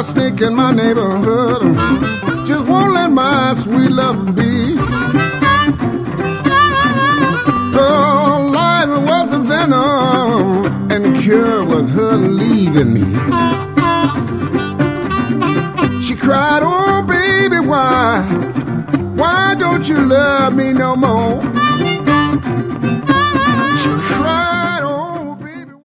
a snake in my neighborhood. Just won't let my sweet love be. Oh, life was a venom, and the cure was her leaving me. She cried, oh baby, why don't you love me no more?